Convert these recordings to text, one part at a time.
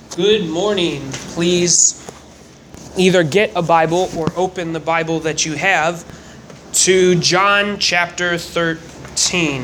Good morning. Please either get a Bible or open the Bible that you have to John chapter 13.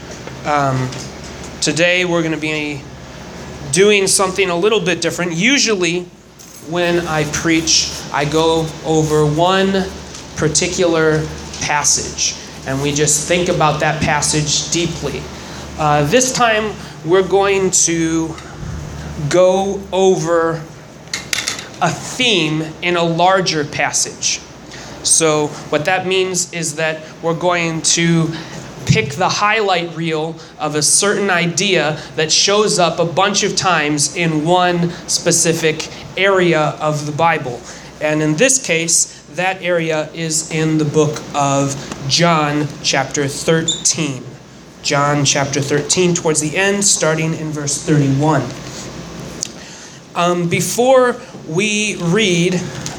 Today we're going to be doing something a little bit different. Usually when I preach, I go over one particular passage and we just think about that passage deeply. This time we're going to go over a theme in a larger passage. So what that means is that we're going to pick the highlight reel of a certain idea that shows up a bunch of times in one specific area of the Bible. And in this case, that area is in the book of John chapter 13. John chapter 13, towards the end, starting in verse 31. Before we read,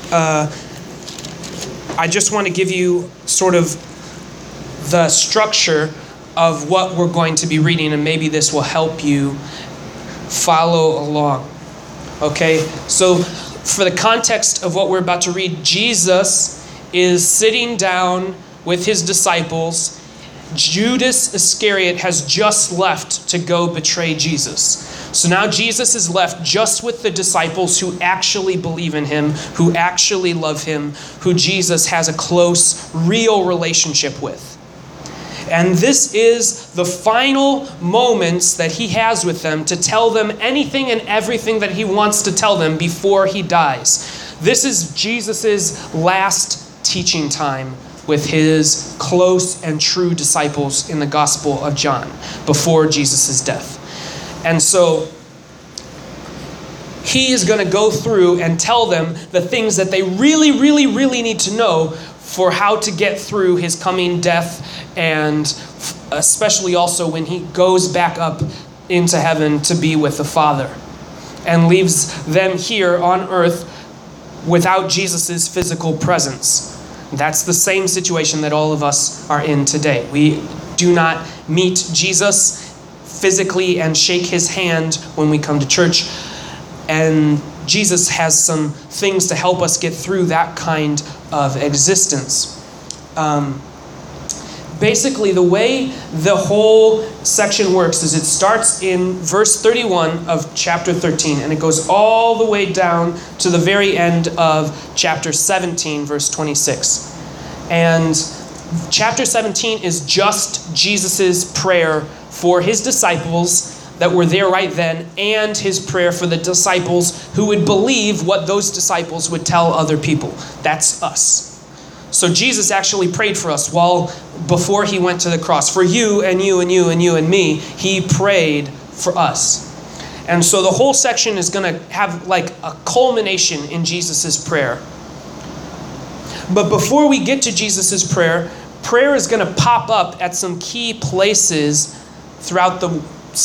I just want to give you sort of the structure of what we're going to be reading, and maybe this will help you follow along. Okay, so for the context of what we're about to read, Jesus is sitting down with his disciples. Judas Iscariot has just left to go betray Jesus. So now Jesus is left just with the disciples who actually believe in him, who actually love him, who Jesus has a close, real relationship with. And this is the final moments that he has with them to tell them anything and everything that he wants to tell them before he dies. This is Jesus' last teaching time with his close and true disciples in the Gospel of John before Jesus' death. And so he is going to go through and tell them the things that they really, really, really need to know for how to get through his coming death, and especially also when he goes back up into heaven to be with the Father and leaves them here on earth without Jesus' physical presence. That's the same situation that all of us are in today. We do not meet Jesus physically and shake his hand when we come to church. And Jesus has some things to help us get through that kind of existence. Basically, the way the whole section works is it starts in verse 31 of chapter 13, and it goes all the way down to the very end of chapter 17, verse 26. And chapter 17 is just Jesus' prayer for his disciples that were there right then, and his prayer for the disciples who would believe what those disciples would tell other people. That's us. So Jesus actually prayed for us before he went to the cross. For you and you and you and you and me, he prayed for us. And so the whole section is going to have like a culmination in Jesus' prayer. But before we get to Jesus' prayer is going to pop up at some key places throughout the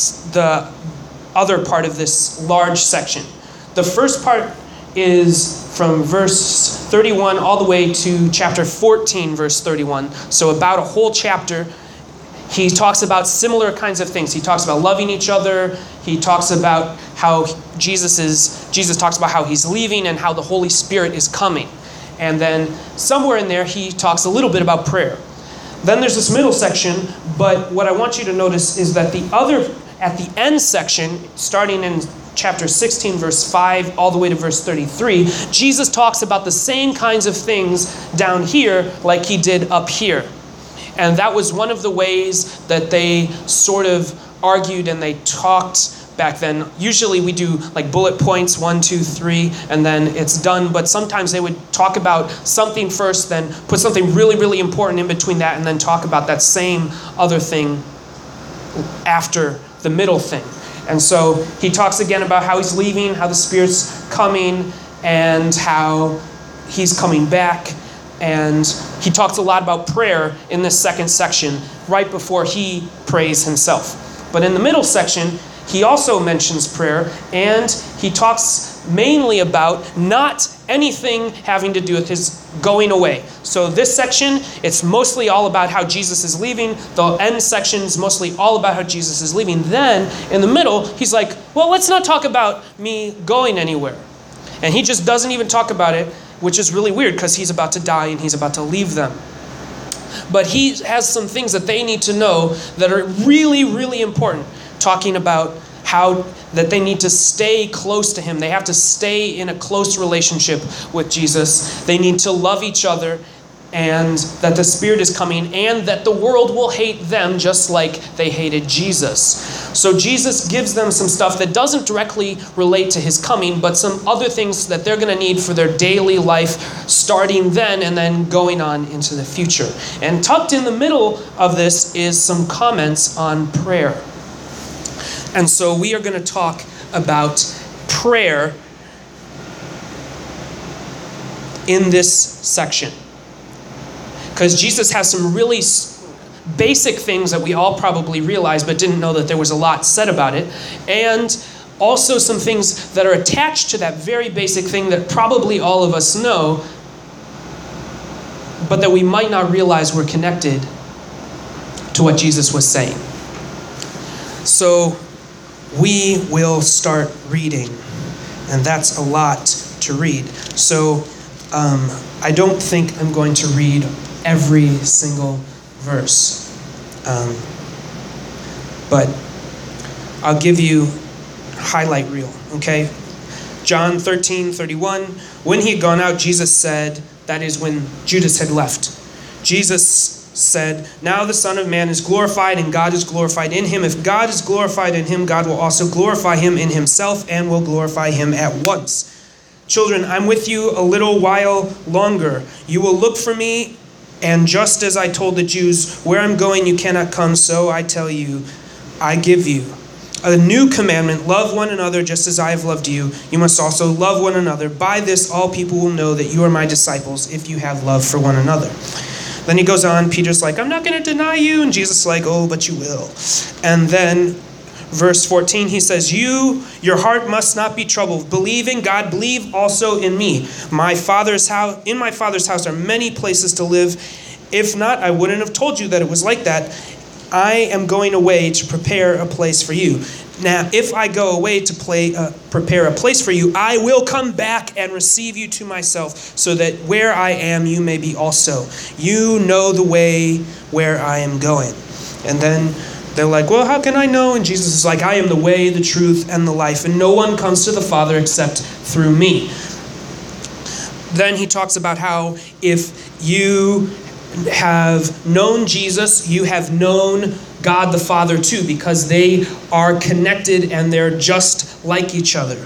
other part of this large section. The first part is from verse 31 all the way to chapter 14, verse 31. So about a whole chapter. He talks about similar kinds of things. He talks about loving each other. He talks about how Jesus talks about how he's leaving and how the Holy Spirit is coming. And then somewhere in there, he talks a little bit about prayer. Then there's this middle section, but what I want you to notice is that at the end section, starting in chapter 16, verse 5, all the way to verse 33, Jesus talks about the same kinds of things down here like he did up here. And that was one of the ways that they sort of argued and they talked back then. Usually we do like bullet points, 1, 2, 3, and then it's done. But sometimes they would talk about something first, then put something really, really important in between that, and then talk about that same other thing after the middle thing. And so he talks again about how he's leaving, how the Spirit's coming, and how he's coming back. And he talks a lot about prayer in this second section, right before he prays himself. But in the middle section, he also mentions prayer, and he talks mainly about not anything having to do with his going away. So this section, it's mostly all about how Jesus is leaving. The end section is mostly all about how Jesus is leaving. Then, in the middle, he's like, well, let's not talk about me going anywhere. And he just doesn't even talk about it, which is really weird because he's about to die and he's about to leave them. But he has some things that they need to know that are really, really important, talking about how that they need to stay close to him. They have to stay in a close relationship with Jesus. They need to love each other, and that the Spirit is coming, and that the world will hate them just like they hated Jesus. So Jesus gives them some stuff that doesn't directly relate to his coming, but some other things that they're going to need for their daily life, starting then and then going on into the future. And tucked in the middle of this is some comments on prayer. And so we are going to talk about prayer in this section. Because Jesus has some really basic things that we all probably realize but didn't know that there was a lot said about it. And also some things that are attached to that very basic thing that probably all of us know, but that we might not realize were connected to what Jesus was saying. So we will start reading, and that's a lot to read. So I don't think I'm going to read every single verse, but I'll give you a highlight reel, okay? John 13:31, when he had gone out, Jesus said, that is when Judas had left, Jesus said, now the Son of Man is glorified and God is glorified in him. If God is glorified in him, God will also glorify him in himself and will glorify him at once. Children, I'm with you a little while longer. You will look for me, and just as I told the Jews, where I'm going you cannot come, so I tell you, I give you a new commandment, love one another just as I have loved you. You must also love one another. By this all people will know that you are my disciples if you have love for one another. Then he goes on, Peter's like, I'm not going to deny you. And Jesus is like, oh, but you will. And then verse 14, he says, your heart must not be troubled. Believe in God, believe also in me. In my Father's house are many places to live. If not, I wouldn't have told you that it was like that. I am going away to prepare a place for you. Now, if I go away to prepare a place for you, I will come back and receive you to myself, so that where I am, you may be also. You know the way where I am going. And then they're like, well, how can I know? And Jesus is like, I am the way, the truth, and the life, and no one comes to the Father except through me. Then he talks about how if you have known Jesus, you have known God the Father too, because they are connected and they're just like each other.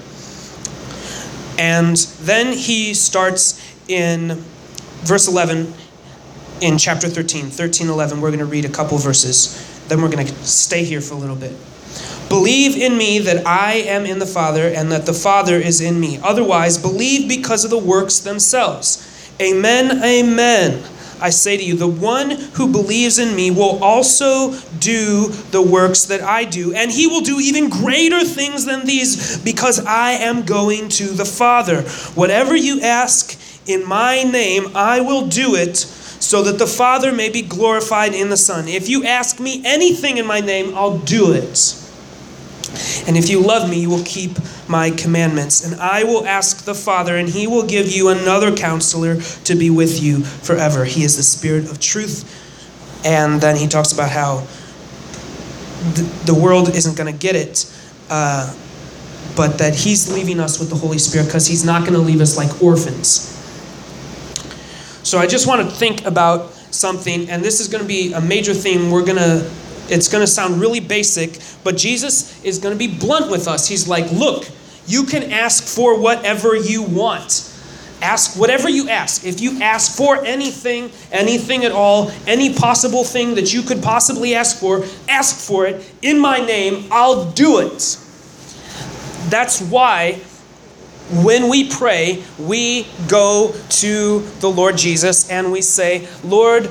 And then he starts in verse 11 in chapter 13:11. We're going to read a couple verses. Then we're going to stay here for a little bit. Believe in me that I am in the Father and that the Father is in me. Otherwise, believe because of the works themselves. Amen, amen. I say to you, the one who believes in me will also do the works that I do, and he will do even greater things than these, because I am going to the Father. Whatever you ask in my name, I will do it, so that the Father may be glorified in the Son. If you ask me anything in my name, I'll do it. And if you love me, you will keep my commandments. And I will ask the Father, and he will give you another counselor to be with you forever. He is the Spirit of truth. And then he talks about how the world isn't going to get it, but that he's leaving us with the Holy Spirit because he's not going to leave us like orphans. So I just want to think about something, and this is going to be a major theme. It's going to sound really basic, but Jesus is going to be blunt with us. He's like, look, you can ask for whatever you want. Ask whatever you ask. If you ask for anything at all, any possible thing that you could possibly ask for it in my name, I'll do it. That's why when we pray, we go to the Lord Jesus and we say, Lord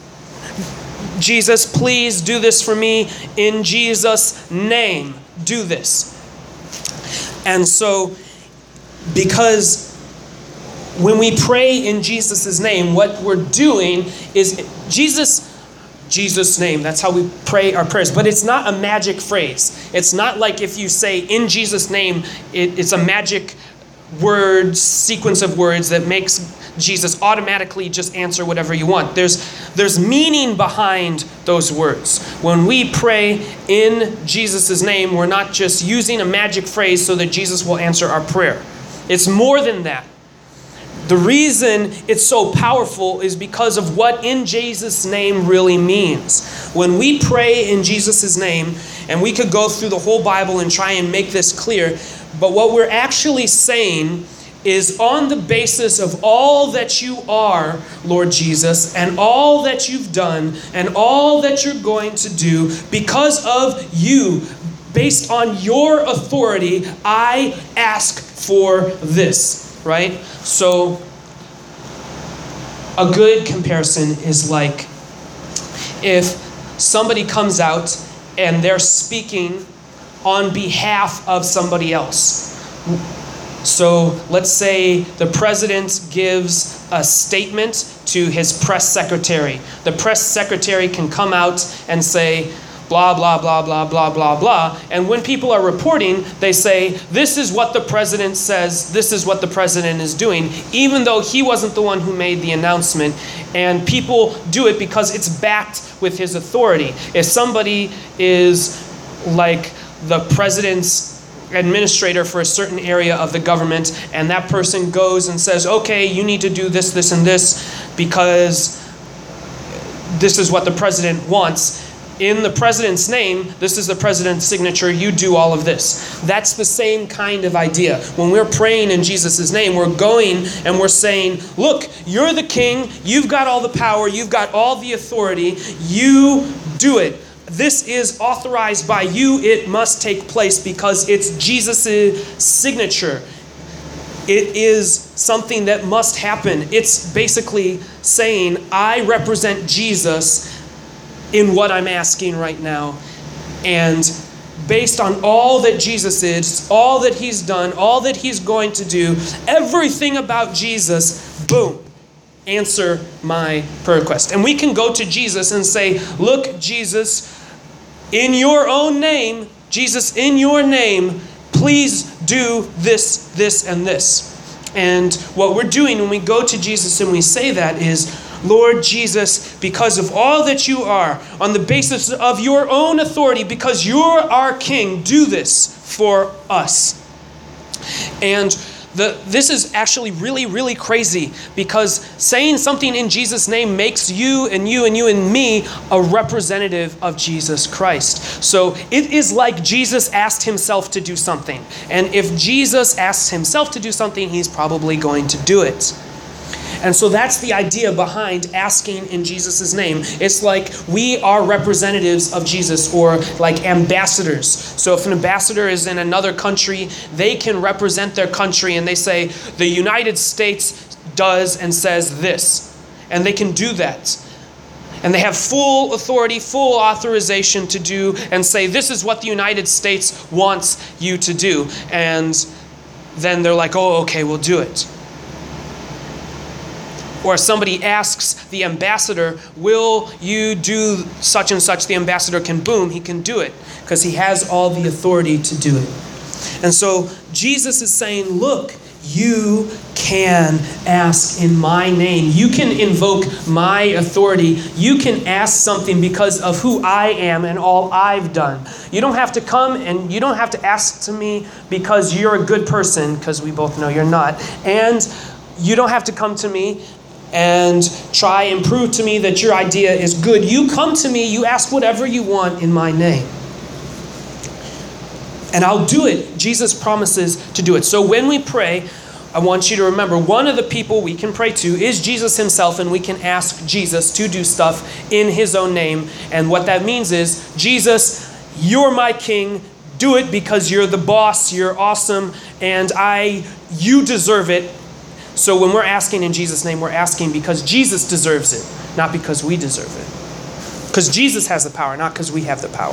Jesus, please do this for me in Jesus' name. Do this. And so, because when we pray in Jesus' name, what we're doing is Jesus' name. That's how we pray our prayers. But it's not a magic phrase. It's not like if you say in Jesus' name, it's a magic word, sequence of words that makes Jesus automatically just answer whatever you want. There's meaning behind those words. When we pray in Jesus' name, we're not just using a magic phrase so that Jesus will answer our prayer. It's more than that. The reason it's so powerful is because of what in Jesus' name really means. When we pray in Jesus' name, and we could go through the whole Bible and try and make this clear, but what we're actually saying is on the basis of all that you are, Lord Jesus, and all that you've done, and all that you're going to do, because of you, based on your authority, I ask for this. Right? So a good comparison is like if somebody comes out and they're speaking on behalf of somebody else. So let's say the president gives a statement to his press secretary. The press secretary can come out and say, blah, blah, blah, blah, blah, blah, blah. And when people are reporting, they say, this is what the president says, this is what the president is doing, even though he wasn't the one who made the announcement. And people do it because it's backed with his authority. If somebody is like the president's administrator for a certain area of the government, and that person goes and says, okay, you need to do this, this, and this, because this is what the president wants. In the president's name, this is the president's signature, you do all of this. That's the same kind of idea. When we're praying in Jesus' name, we're going and we're saying, look, you're the king, you've got all the power, you've got all the authority, you do it. This is authorized by you, it must take place because it's Jesus' signature. It is something that must happen. It's basically saying, I represent Jesus in what I'm asking right now. And based on all that Jesus is, all that he's done, all that he's going to do, everything about Jesus, boom, answer my prayer request. And we can go to Jesus and say, look, Jesus, in your own name, Jesus, in your name, please do this, this, and this. And what we're doing when we go to Jesus and we say that is, Lord Jesus, because of all that you are, on the basis of your own authority, because you're our King, do this for us. And this is actually really, really crazy, because saying something in Jesus' name makes you and you and you and me a representative of Jesus Christ. So it is like Jesus asked himself to do something. And if Jesus asks himself to do something, he's probably going to do it. And so that's the idea behind asking in Jesus' name. It's like we are representatives of Jesus, or like ambassadors. So if an ambassador is in another country, they can represent their country and they say, the United States does and says this. And they can do that. And they have full authority, full authorization to do and say, this is what the United States wants you to do. And then they're like, oh, okay, we'll do it. Or somebody asks the ambassador, will you do such and such? The ambassador can, boom, he can do it because he has all the authority to do it. And so Jesus is saying, look, you can ask in my name. You can invoke my authority. You can ask something because of who I am and all I've done. You don't have to come and you don't have to ask to me because you're a good person, because we both know you're not. And you don't have to come to me and try and prove to me that your idea is good. You come to me, you ask whatever you want in my name. And I'll do it. Jesus promises to do it. So when we pray, I want you to remember, one of the people we can pray to is Jesus himself, and we can ask Jesus to do stuff in his own name. And what that means is, Jesus, you're my king. Do it because you're the boss, you're awesome, and you deserve it. So when we're asking in Jesus' name, we're asking because Jesus deserves it, not because we deserve it. Because Jesus has the power, not because we have the power.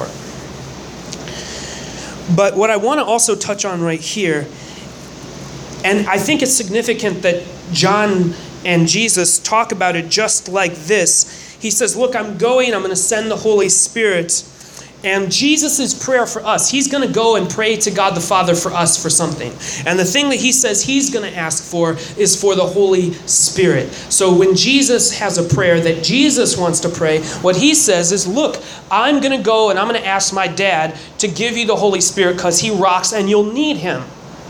But what I want to also touch on right here, and I think it's significant that John and Jesus talk about it just like this. He says, look, I'm going to send the Holy Spirit. And Jesus' prayer for us, he's going to go and pray to God the Father for us for something. And the thing that he says he's going to ask for is for the Holy Spirit. So when Jesus has a prayer that Jesus wants to pray, what he says is, look, I'm going to go and I'm going to ask my dad to give you the Holy Spirit because he rocks and you'll need him.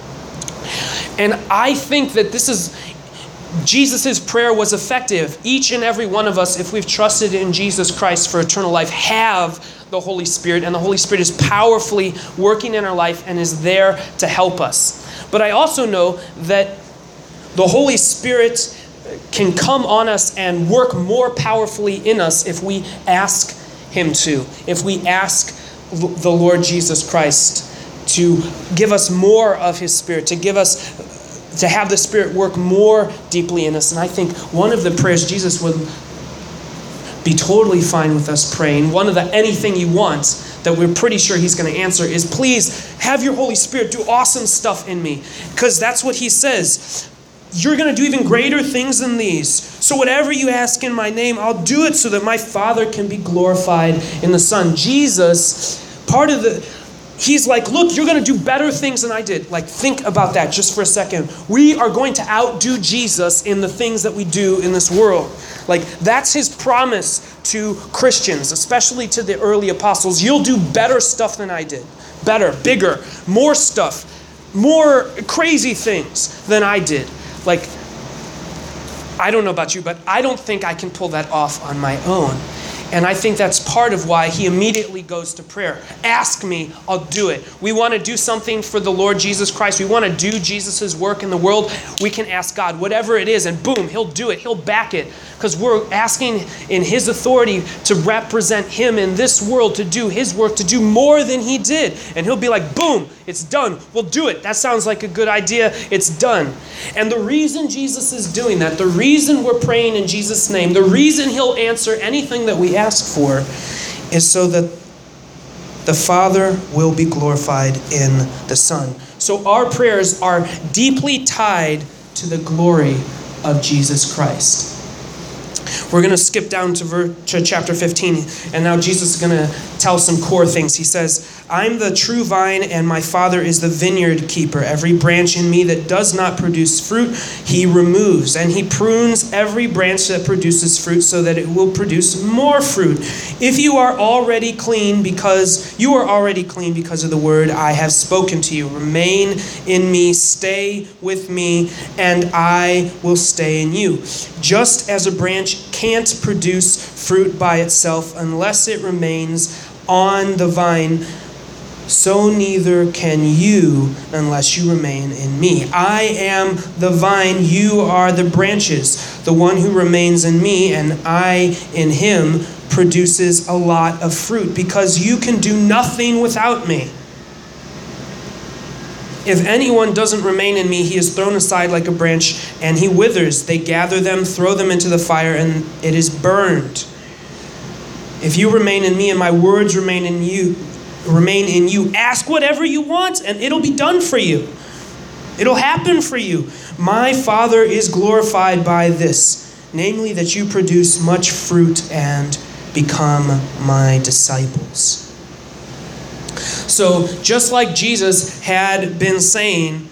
And I think that Jesus' prayer was effective. Each and every one of us, if we've trusted in Jesus Christ for eternal life, have the Holy Spirit, and the Holy Spirit is powerfully working in our life and is there to help us. But I also know that the Holy Spirit can come on us and work more powerfully in us if we ask him to, if we ask the Lord Jesus Christ to give us more of his Spirit, to have the Spirit work more deeply in us. And I think one of the prayers Jesus would be totally fine with us praying, one of the anything you want that we're pretty sure he's going to answer, is please have your Holy Spirit do awesome stuff in me. Because that's what he says. You're going to do even greater things than these. So whatever you ask in my name, I'll do it so that my Father can be glorified in the Son. Jesus, he's like, look, you're going to do better things than I did. Like, think about that just for a second. We are going to outdo Jesus in the things that we do in this world. Like, that's his promise to Christians, especially to the early apostles. You'll do better stuff than I did. Better, bigger, more stuff, more crazy things than I did. Like, I don't know about you, but I don't think I can pull that off on my own. And I think that's part of why he immediately goes to prayer. Ask me, I'll do it. We want to do something for the Lord Jesus Christ. We want to do Jesus' work in the world. We can ask God whatever it is, and boom, he'll do it. He'll back it. Because we're asking in his authority to represent him in this world, to do his work, to do more than he did. And he'll be like, boom, it's done. We'll do it. That sounds like a good idea. It's done. And the reason Jesus is doing that, the reason we're praying in Jesus' name, the reason he'll answer anything that we ask for, is so that the Father will be glorified in the Son. So our prayers are deeply tied to the glory of Jesus Christ. We're going to skip down to chapter 15, and now Jesus is going to tell some core things. He says, I'm the true vine, and my Father is the vineyard keeper. Every branch in me that does not produce fruit, he removes, and he prunes every branch that produces fruit so that it will produce more fruit. If you are already clean because of the word I have spoken to you, remain in me, stay with me, and I will stay in you. Just as a branch can't produce fruit by itself unless it remains on the vine, so neither can you unless you remain in me. I am the vine, you are the branches. The one who remains in me and I in him produces a lot of fruit, because you can do nothing without me. If anyone doesn't remain in me, he is thrown aside like a branch and he withers. They gather them, throw them into the fire, and it is burned. If you remain in me and my words remain in you, ask whatever you want and it'll be done for you. It'll happen for you. My Father is glorified by this, namely that you produce much fruit and become my disciples. So just like Jesus had been saying,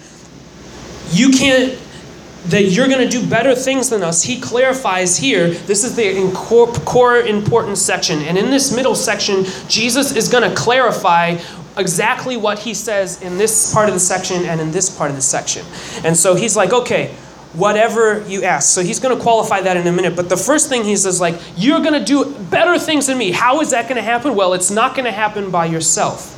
that you're going to do better things than us, he clarifies here. This is the core important section. And in this middle section, Jesus is going to clarify exactly what he says in this part of the section and in this part of the section. And so he's like, okay, whatever you ask. So he's going to qualify that in a minute. But the first thing he says, like, you're going to do better things than me. How is that going to happen? Well, it's not going to happen by yourself.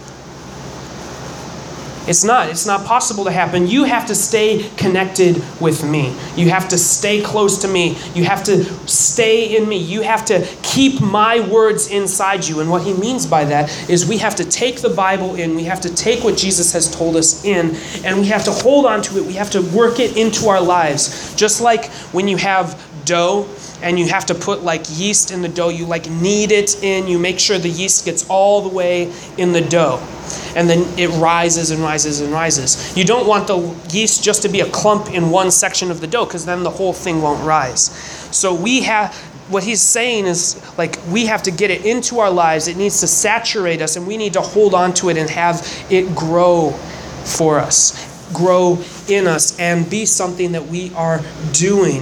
It's not possible to happen. You have to stay connected with me. You have to stay close to me. You have to stay in me. You have to keep my words inside you. And what he means by that is we have to take the Bible in. We have to take what Jesus has told us in, and we have to hold on to it. We have to work it into our lives. Just like when you have dough and you have to put like yeast in the dough, you like knead it in. You make sure the yeast gets all the way in the dough. And then it rises and rises and rises. You don't want the yeast just to be a clump in one section of the dough, because then the whole thing won't rise. So what he's saying is, like, we have to get it into our lives. It needs to saturate us, and we need to hold on to it and have it grow for us, grow in us, and be something that we are doing.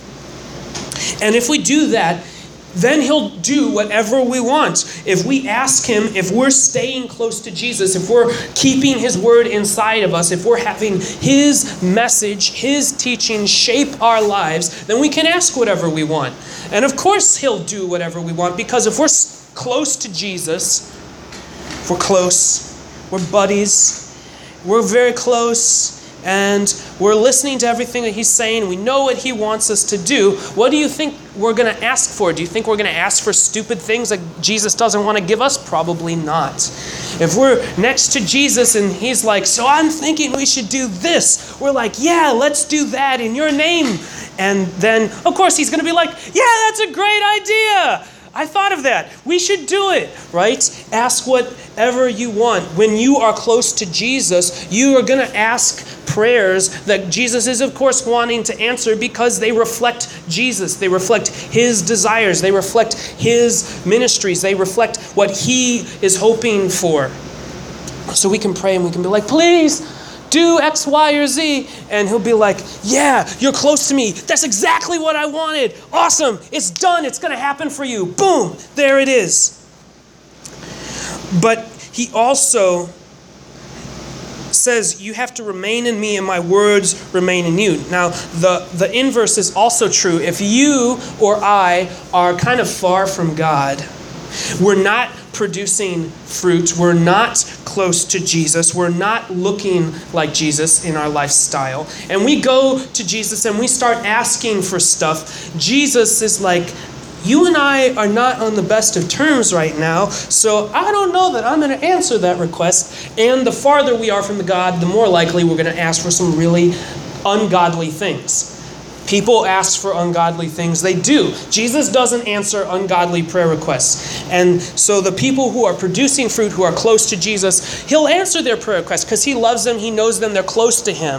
And if we do that, then he'll do whatever we want. If we ask him, if we're staying close to Jesus, if we're keeping his word inside of us, if we're having his message, his teaching shape our lives, then we can ask whatever we want. And of course he'll do whatever we want, because if we're close to Jesus, if we're close, we're buddies, we're very close, and we're listening to everything that he's saying, we know what he wants us to do, what do you think we're going to ask for? Do you think we're going to ask for stupid things that Jesus doesn't want to give us? Probably not. If we're next to Jesus and he's like, so I'm thinking we should do this, we're like, yeah, let's do that in your name. And then, of course, he's going to be like, yeah, that's a great idea. I thought of that. We should do it, right? Ask whatever you want. When you are close to Jesus, you are going to ask prayers that Jesus is, of course, wanting to answer, because they reflect Jesus. They reflect his desires. They reflect his ministries. They reflect what he is hoping for. So we can pray and we can be like, please do X, Y, or Z. And he'll be like, yeah, you're close to me. That's exactly what I wanted. Awesome. It's done. It's going to happen for you. Boom. There it is. But he also says, you have to remain in me and my words remain in you. Now, the inverse is also true. If you or I are kind of far from God, we're not producing fruit, we're not close to Jesus, we're not looking like Jesus in our lifestyle, and we go to Jesus and we start asking for stuff, Jesus is like, you and I are not on the best of terms right now, so I don't know that I'm going to answer that request. And the farther we are from God, the more likely we're going to ask for some really ungodly things. People ask for ungodly things. They do. Jesus doesn't answer ungodly prayer requests. And so the people who are producing fruit, who are close to Jesus, he'll answer their prayer requests because he loves them, he knows them, they're close to him.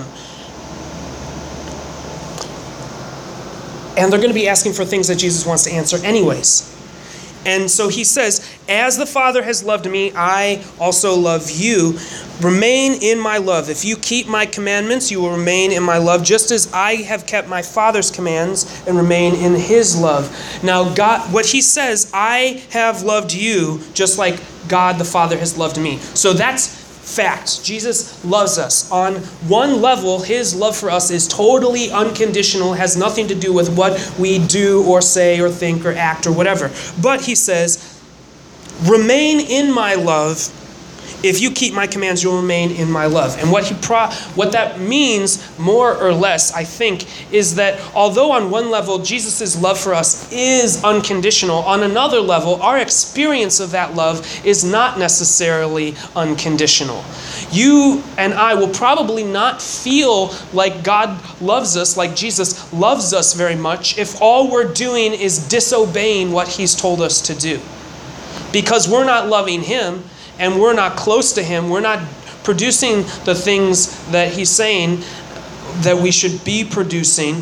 And they're going to be asking for things that Jesus wants to answer anyways. And so he says, as the Father has loved me, I also love you. Remain in my love. If you keep my commandments, you will remain in my love, just as I have kept my Father's commands and remain in his love. Now, God, what he says, I have loved you, just like God the Father has loved me. So that's fact. Jesus loves us. On one level, his love for us is totally unconditional, has nothing to do with what we do or say or think or act or whatever. But he says, remain in my love. If you keep my commands, you'll remain in my love. And what that means, more or less, I think, is that although on one level Jesus' love for us is unconditional, on another level, our experience of that love is not necessarily unconditional. You and I will probably not feel like God loves us, like Jesus loves us very much, if all we're doing is disobeying what he's told us to do. Because we're not loving him, and we're not close to him, we're not producing the things that he's saying that we should be producing.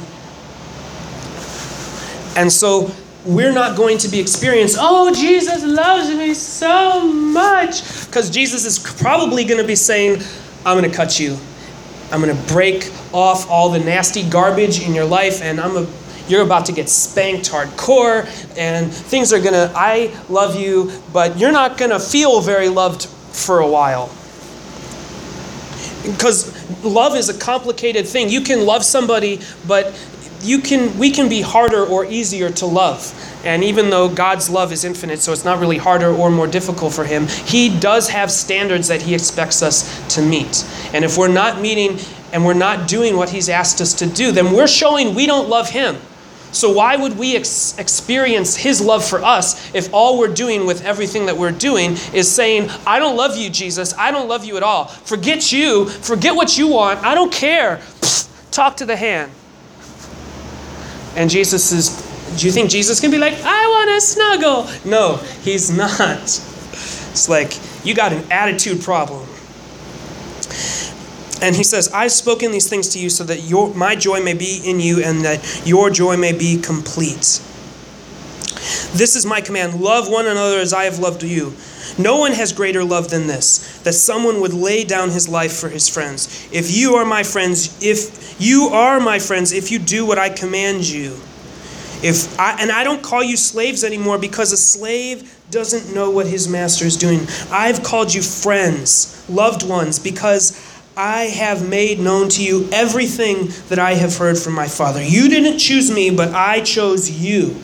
And so we're not going to be experienced, oh, Jesus loves me so much. Because Jesus is probably going to be saying, I'm going to cut you. I'm going to break off all the nasty garbage in your life, and you're about to get spanked hardcore, and things are I love you, but you're not going to feel very loved for a while. Because love is a complicated thing. You can love somebody, but we can be harder or easier to love. And even though God's love is infinite, so it's not really harder or more difficult for him, he does have standards that he expects us to meet. And if we're not meeting and we're not doing what he's asked us to do, then we're showing we don't love him. So why would we experience his love for us if all we're doing with everything that we're doing is saying, I don't love you, Jesus. I don't love you at all. Forget you. Forget what you want. I don't care. Pfft, talk to the hand. And do you think Jesus can be like, I want to snuggle? No, he's not. It's like, You got an attitude problem. And he says, I've spoken these things to you so that my joy may be in you and that your joy may be complete. This is my command. Love one another as I have loved you. No one has greater love than this, that someone would lay down his life for his friends. If you are my friends, if you do what I command you. And I don't call you slaves anymore, because a slave doesn't know what his master is doing. I've called you friends, loved ones, because I have made known to you everything that I have heard from my Father. You didn't choose me, but I chose you.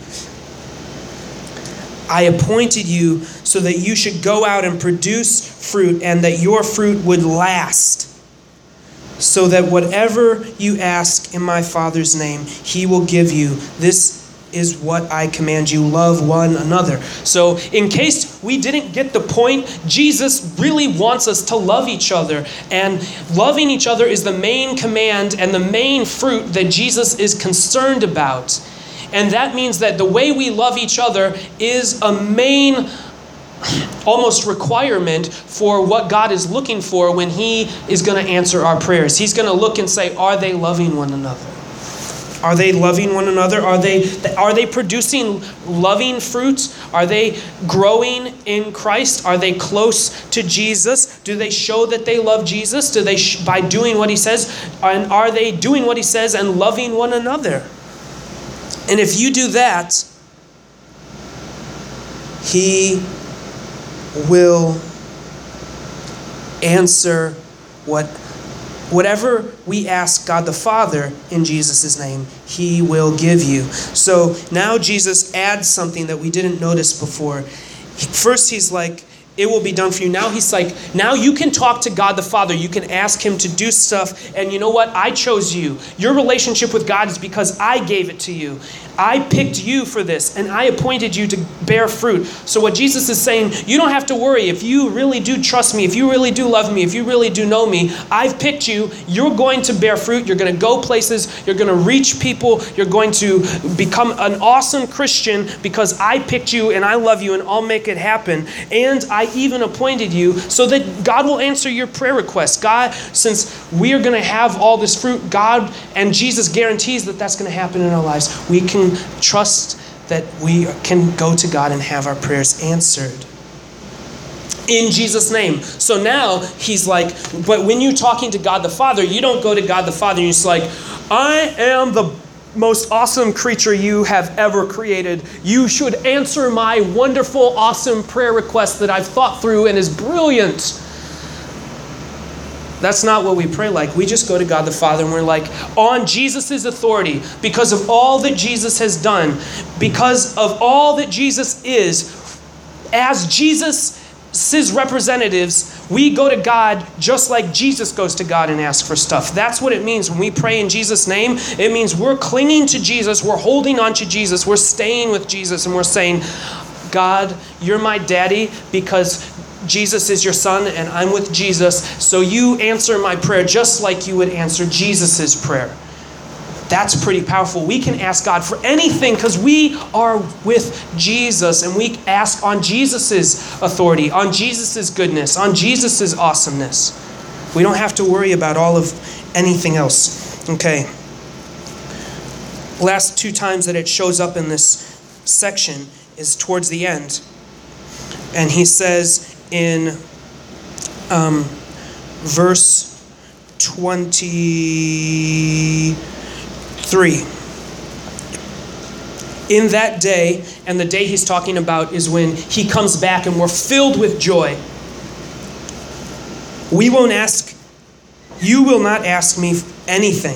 I appointed you so that you should go out and produce fruit, and that your fruit would last, so that whatever you ask in my Father's name, he will give you. This is what I command you. Love one another. So in case we didn't get the point, Jesus really wants us to love each other. And loving each other is the main command and the main fruit that Jesus is concerned about. And that means that the way we love each other is a main almost requirement for what God is looking for when he is going to answer our prayers. He's going to look and say, are they loving one another? Are they loving one another? Are they producing loving fruit? Are they growing in Christ? Are they close to Jesus? Do they show that they love Jesus? Do they by doing what he says? And are they doing what he says and loving one another? And if you do that, he will answer whatever we ask God the Father in Jesus' name, he will give you. So now Jesus adds something that we didn't notice before. First he's like, it will be done for you. Now he's like, now you can talk to God the Father. You can ask him to do stuff. And you know what? I chose you. Your relationship with God is because I gave it to you. I picked you for this, and I appointed you to bear fruit. So what Jesus is saying, you don't have to worry. If you really do trust me, if you really do love me, if you really do know me, I've picked you. You're going to bear fruit. You're going to go places. You're going to reach people. You're going to become an awesome Christian because I picked you and I love you and I'll make it happen. And I even appointed you so that God will answer your prayer requests. God, since we are going to have all this fruit, God and Jesus guarantees that that's going to happen in our lives. We can trust that we can go to God and have our prayers answered in Jesus' name. So now he's like, but when you're talking to God the Father, you don't go to God the Father and you're just like, I am the most awesome creature you have ever created. You should answer my wonderful, awesome prayer request that I've thought through and is brilliant. That's not what we pray like. We just go to God the Father and we're like, on Jesus' authority, because of all that Jesus has done, because of all that Jesus is, as Jesus' representatives, we go to God just like Jesus goes to God and asks for stuff. That's what it means when we pray in Jesus' name. It means we're clinging to Jesus, we're holding on to Jesus, we're staying with Jesus, and we're saying, God, you're my daddy because Jesus is your son and I'm with Jesus, so you answer my prayer just like you would answer Jesus' prayer. That's pretty powerful. We can ask God for anything because we are with Jesus and we ask on Jesus' authority, on Jesus' goodness, on Jesus' awesomeness. We don't have to worry about all of anything else. Okay. Last two times that it shows up in this section is towards the end. And he says in verse 23, in that day, and the day he's talking about is when he comes back and we're filled with joy. You will not ask me anything.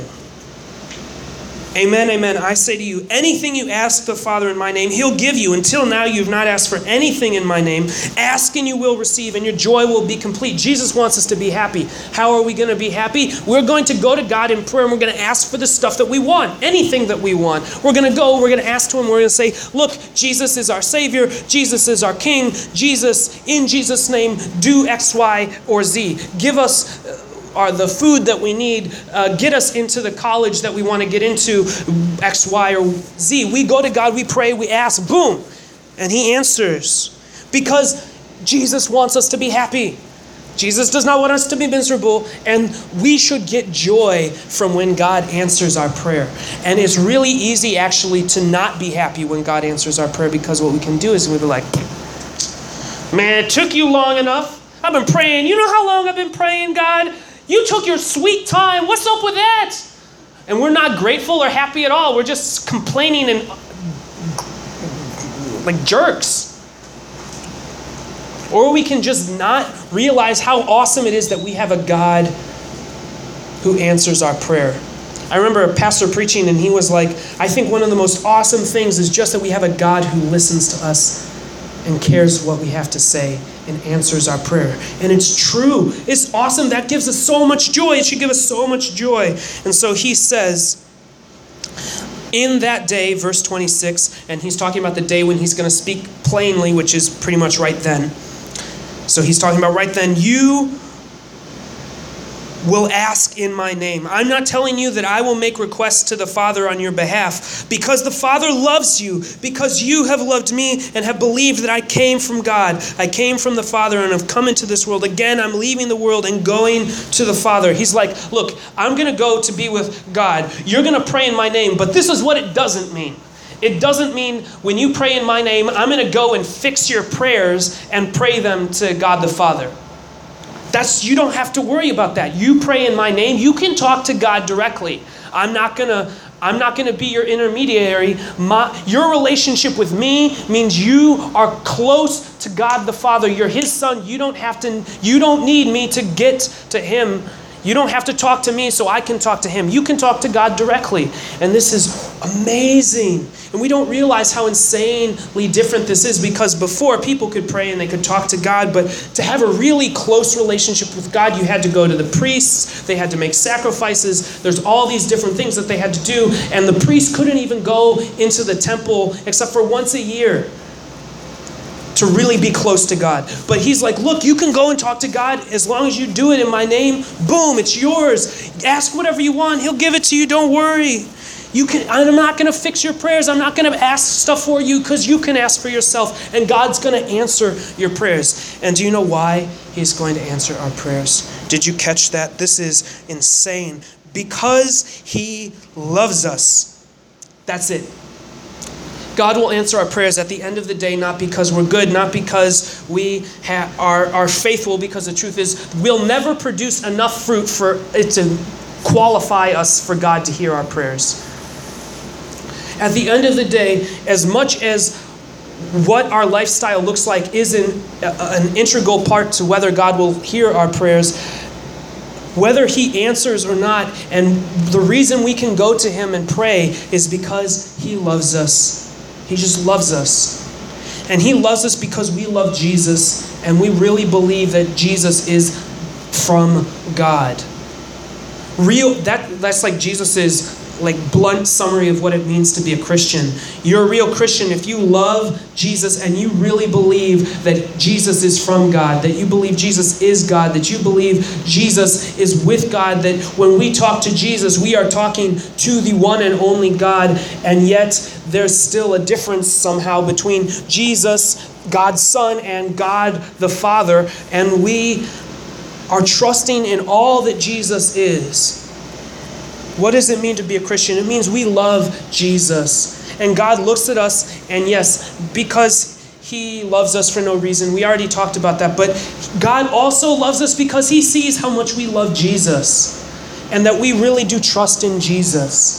Amen, amen. I say to you, anything you ask the Father in my name, he'll give you. Until now, you've not asked for anything in my name. Ask and you will receive, and your joy will be complete. Jesus wants us to be happy. How are we going to be happy? We're going to go to God in prayer, and we're going to ask for the stuff that we want, anything that we want. We're going to go, we're going to ask to him, we're going to say, look, Jesus is our Savior. Jesus is our King. Jesus, in Jesus' name, do X, Y, or Z. Give us are the food that we need, get us into the college that we want to get into, X, Y, or Z. We go to God, we pray, we ask, boom, and he answers. Because Jesus wants us to be happy. Jesus does not want us to be miserable, and we should get joy from when God answers our prayer. And it's really easy actually to not be happy when God answers our prayer, because what we can do is we'll be like, man, it took you long enough. I've been praying. You know how long I've been praying, God? You took your sweet time. What's up with that? And we're not grateful or happy at all. We're just complaining and like jerks. Or we can just not realize how awesome it is that we have a God who answers our prayer. I remember a pastor preaching, and he was like, I think one of the most awesome things is just that we have a God who listens to us and cares what we have to say and answers our prayer. And it's true. It's awesome. That gives us so much joy. It should give us so much joy. And so he says, in that day, verse 26, and he's talking about the day when he's going to speak plainly, which is pretty much right then. So he's talking about right then, you will ask in my name. I'm not telling you that I will make requests to the Father on your behalf, because the Father loves you, because you have loved me and have believed that I came from God. I came from the Father and have come into this world. Again, I'm leaving the world and going to the Father. He's like, look, I'm going to go to be with God. You're going to pray in my name, but this is what it doesn't mean. It doesn't mean when you pray in my name, I'm going to go and fix your prayers and pray them to God the Father. You don't have to worry about that. You pray in my name. You can talk to God directly. I'm not gonna be your intermediary. Your relationship with me means you are close to God the Father. You're His son. You don't need me to get to Him. You don't have to talk to me so I can talk to Him. You can talk to God directly. And this is amazing. And we don't realize how insanely different this is, because before people could pray and they could talk to God, but to have a really close relationship with God, you had to go to the priests. They had to make sacrifices. There's all these different things that they had to do. And the priest couldn't even go into the temple except for once a year to really be close to God. But He's like, look, you can go and talk to God as long as you do it in my name. Boom, it's yours. Ask whatever you want. He'll give it to you. Don't worry. I'm not going to fix your prayers. I'm not going to ask stuff for you, because you can ask for yourself, and God's going to answer your prayers. And do you know why He's going to answer our prayers? Did you catch that? This is insane. Because He loves us. That's it. God will answer our prayers at the end of the day, not because we're good, not because we are faithful, because the truth is we'll never produce enough fruit for it to qualify us for God to hear our prayers. At the end of the day, as much as what our lifestyle looks like is an integral part to whether God will hear our prayers, whether He answers or not, and the reason we can go to Him and pray is because He loves us. He just loves us. And He loves us because we love Jesus, and we really believe that Jesus is from God. That's like Jesus's blunt summary of what it means to be a Christian. You're a real Christian if you love Jesus and you really believe that Jesus is from God, that you believe Jesus is God, that you believe Jesus is with God, that when we talk to Jesus, we are talking to the one and only God, and yet there's still a difference somehow between Jesus, God's Son, and God the Father, and we are trusting in all that Jesus is. What does it mean to be a Christian? It means we love Jesus. And God looks at us, and yes, because He loves us for no reason. We already talked about that. But God also loves us because He sees how much we love Jesus, and that we really do trust in Jesus.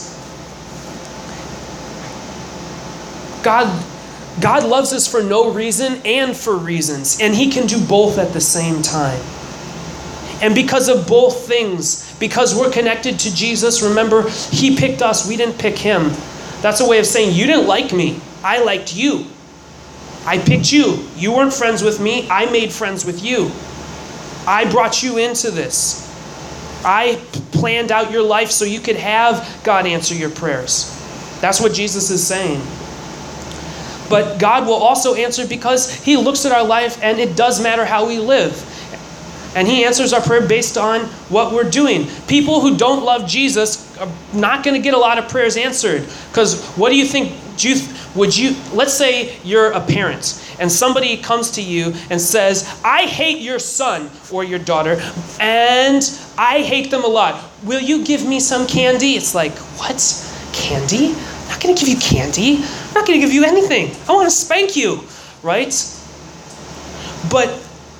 God loves us for no reason and for reasons. And He can do both at the same time. And because of both things, because we're connected to Jesus, remember, He picked us, we didn't pick Him. That's a way of saying, you didn't like me, I liked you. I picked you. You weren't friends with me, I made friends with you. I brought you into this. I planned out your life so you could have God answer your prayers. That's what Jesus is saying. But God will also answer because He looks at our life, and it does matter how we live. And He answers our prayer based on what we're doing. People who don't love Jesus are not going to get a lot of prayers answered. Because what do you think? let's say you're a parent and somebody comes to you and says, I hate your son or your daughter and I hate them a lot. Will you give me some candy? It's like, what? Candy? I'm not going to give you candy. I'm not going to give you anything. I want to spank you, right? But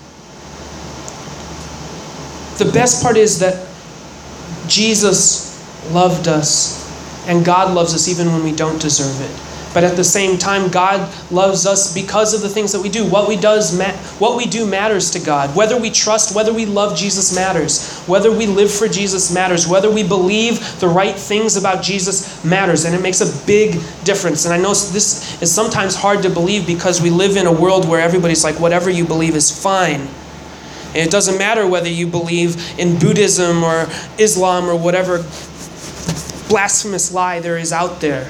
the best part is that Jesus loved us, and God loves us even when we don't deserve it. But at the same time, God loves us because of the things that we do. What we do matters to God. Whether we trust, whether we love Jesus matters. Whether we live for Jesus matters. Whether we believe the right things about Jesus matters. And it makes a big difference. And I know this is sometimes hard to believe because we live in a world where everybody's like, whatever you believe is fine. And it doesn't matter whether you believe in Buddhism or Islam or whatever blasphemous lie there is out there.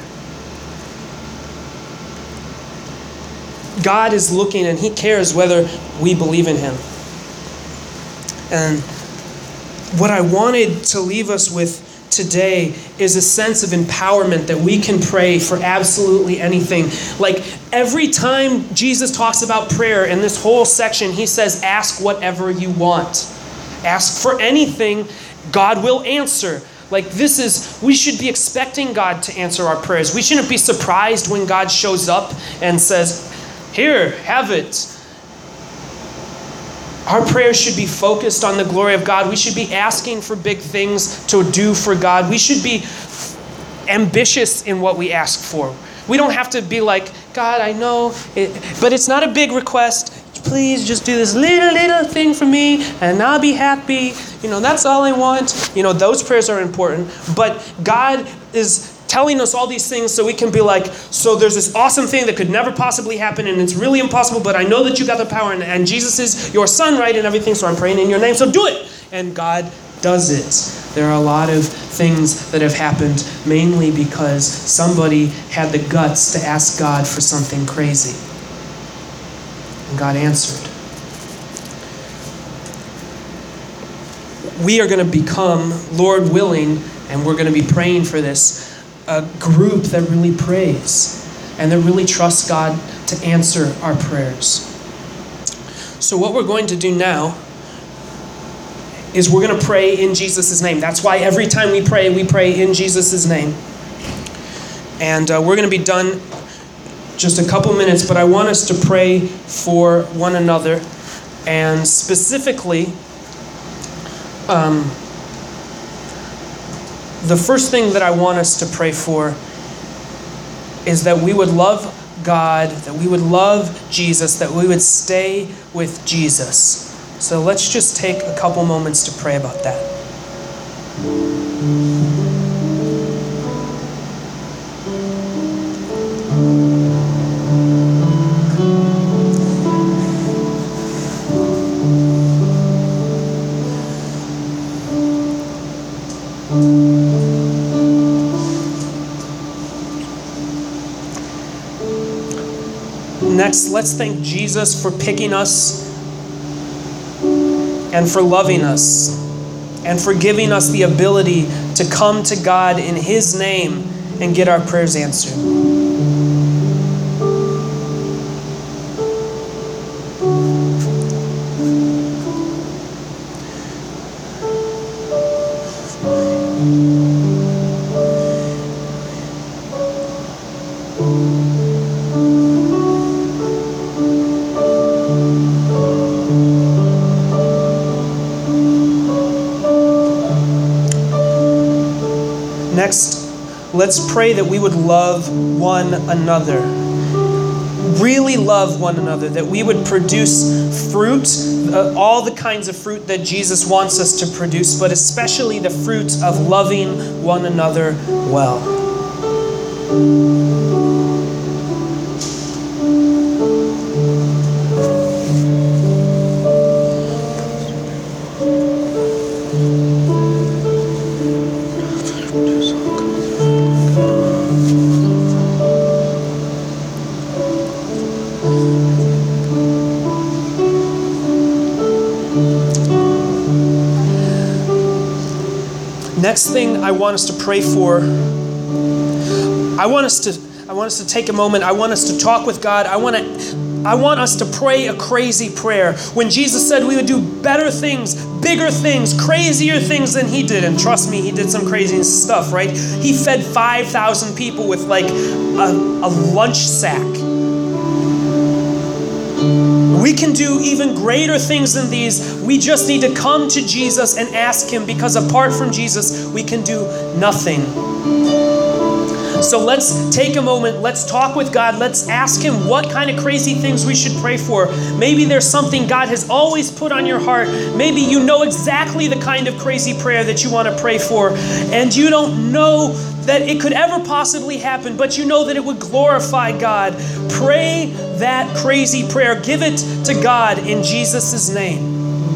God is looking and He cares whether we believe in Him. And what I wanted to leave us with today is a sense of empowerment that we can pray for absolutely anything. Like every time Jesus talks about prayer in this whole section, He says, ask whatever you want. Ask for anything, God will answer. Like we should be expecting God to answer our prayers. We shouldn't be surprised when God shows up and says, here, have it. Our prayers should be focused on the glory of God. We should be asking for big things to do for God. We should be ambitious in what we ask for. We don't have to be like, God, I know, but it's not a big request. Please just do this little thing for me and I'll be happy. That's all I want. Those prayers are important. But God is telling us all these things so we can be like, so there's this awesome thing that could never possibly happen and it's really impossible, but I know that you got the power and Jesus is your son, right, and everything, so I'm praying in your name, so do it. And God does it. There are a lot of things that have happened mainly because somebody had the guts to ask God for something crazy. And God answered. We are going to become, Lord willing, and we're going to be praying for this, a group that really prays and that really trusts God to answer our prayers. So what we're going to do now is we're going to pray in Jesus' name. That's why every time we pray in Jesus' name. And we're going to be done just a couple minutes, but I want us to pray for one another. And specifically, the first thing that I want us to pray for is that we would love God, that we would love Jesus, that we would stay with Jesus. So let's just take a couple moments to pray about that. Next, let's thank Jesus for picking us and for loving us and for giving us the ability to come to God in His name and get our prayers answered. Next, let's pray that we would love one another. Really love one another. That we would produce fruit, all the kinds of fruit that Jesus wants us to produce, but especially the fruit of loving one another well. Next thing I want us to pray for, I want us I want us to take a moment. I want us to talk with God. I want us to pray a crazy prayer. When Jesus said we would do better things, bigger things, crazier things than he did, and trust me, he did some crazy stuff, right? He fed 5,000 people with like a lunch sack. We can do even greater things than these. We just need to come to Jesus and ask him, because apart from Jesus, we can do nothing. So let's take a moment, let's talk with God, let's ask him what kind of crazy things we should pray for. Maybe there's something God has always put on your heart. Maybe you know exactly the kind of crazy prayer that you want to pray for, and you don't know that it could ever possibly happen, but you know that it would glorify God. Pray that crazy prayer. Give it to God in Jesus' name.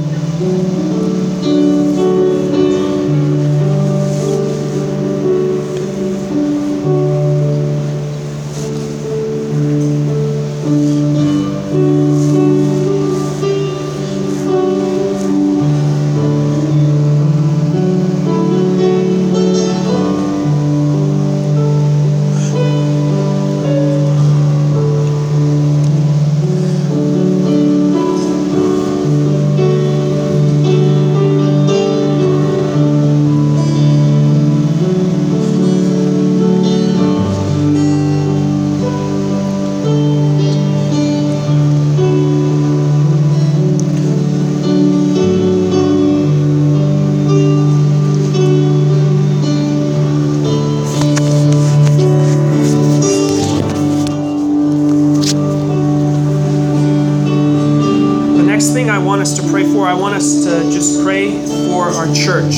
I want us to just pray for our church.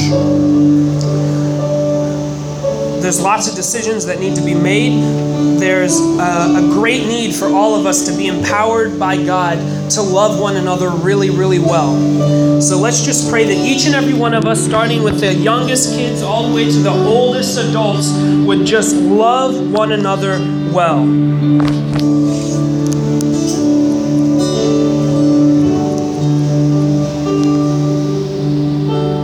There's lots of decisions that need to be made. There's a great need for all of us to be empowered by God to love one another really, really well. So let's just pray that each and every one of us, starting with the youngest kids all the way to the oldest adults, would just love one another well.